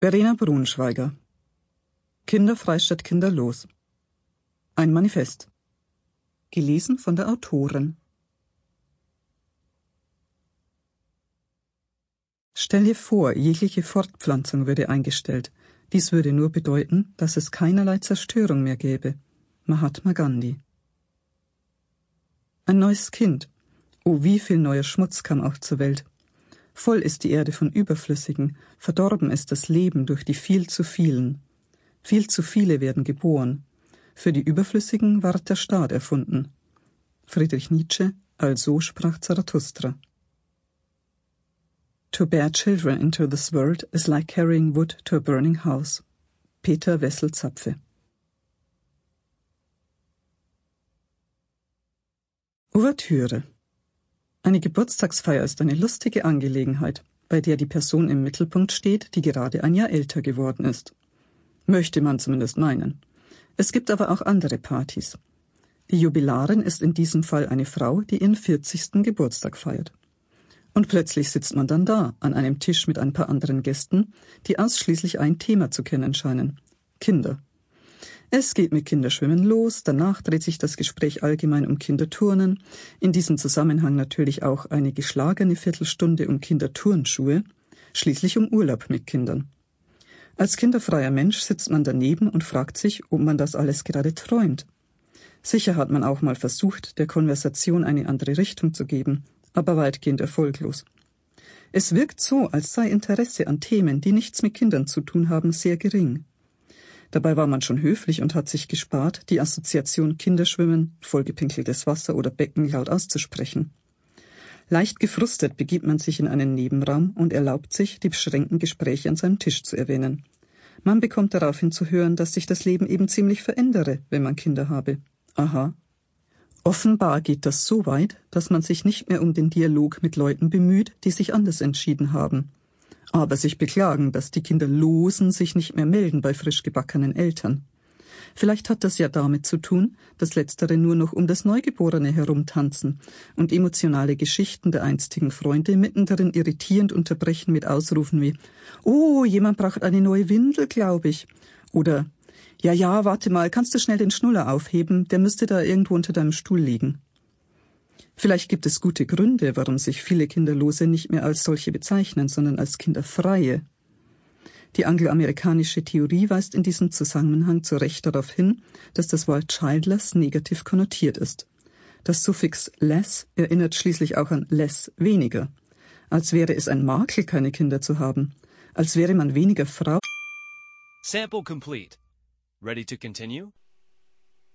Verena Braunschweiger. Kinderfrei statt kinderlos. Ein Manifest. Gelesen von der Autorin. Stell dir vor, jegliche Fortpflanzung würde eingestellt. Dies würde nur bedeuten, dass es keinerlei Zerstörung mehr gäbe. Mahatma Gandhi. Ein neues Kind. Oh, wie viel neuer Schmutz kam auch zur Welt. Voll ist die Erde von Überflüssigen, verdorben ist das Leben durch die viel zu vielen. Viel zu viele werden geboren. Für die Überflüssigen ward der Staat erfunden. Friedrich Nietzsche, also sprach Zarathustra. To bear children into this world is like carrying wood to a burning house. Peter Wessel-Zapfe. Ouvertüre. Eine Geburtstagsfeier ist eine lustige Angelegenheit, bei der die Person im Mittelpunkt steht, die gerade ein Jahr älter geworden ist. Möchte man zumindest meinen. Es gibt aber auch andere Partys. Die Jubilarin ist in diesem Fall eine Frau, die ihren 40. Geburtstag feiert. Und plötzlich sitzt man dann da, an einem Tisch mit ein paar anderen Gästen, die ausschließlich ein Thema zu kennen scheinen: Kinder. Es geht mit Kinderschwimmen los, danach dreht sich das Gespräch allgemein um Kinderturnen, in diesem Zusammenhang natürlich auch eine geschlagene Viertelstunde um Kinderturnschuhe, schließlich um Urlaub mit Kindern. Als kinderfreier Mensch sitzt man daneben und fragt sich, ob man das alles gerade träumt. Sicher hat man auch mal versucht, der Konversation eine andere Richtung zu geben, aber weitgehend erfolglos. Es wirkt so, als sei Interesse an Themen, die nichts mit Kindern zu tun haben, sehr gering. Dabei war man schon höflich und hat sich gespart, die Assoziation Kinderschwimmen, vollgepinkeltes Wasser oder Becken laut auszusprechen. Leicht gefrustet begibt man sich in einen Nebenraum und erlaubt sich, die beschränkten Gespräche an seinem Tisch zu erwähnen. Man bekommt daraufhin zu hören, dass sich das Leben eben ziemlich verändere, wenn man Kinder habe. Aha. Offenbar geht das so weit, dass man sich nicht mehr um den Dialog mit Leuten bemüht, die sich anders entschieden haben. Aber sich beklagen, dass die Kinderlosen sich nicht mehr melden bei frisch gebackenen Eltern. Vielleicht hat das ja damit zu tun, dass Letztere nur noch um das Neugeborene herumtanzen und emotionale Geschichten der einstigen Freunde mittendrin irritierend unterbrechen mit Ausrufen wie: »Oh, jemand braucht eine neue Windel, glaube ich.« Oder »Ja, warte mal, kannst du schnell den Schnuller aufheben? Der müsste da irgendwo unter deinem Stuhl liegen.« Vielleicht gibt es gute Gründe, warum sich viele Kinderlose nicht mehr als solche bezeichnen, sondern als Kinderfreie. Die angloamerikanische Theorie weist in diesem Zusammenhang zu Recht darauf hin, dass das Wort childless negativ konnotiert ist. Das Suffix less erinnert schließlich auch an less, weniger. Als wäre es ein Makel, keine Kinder zu haben. Als wäre man weniger Frau. Sample complete. Ready to continue?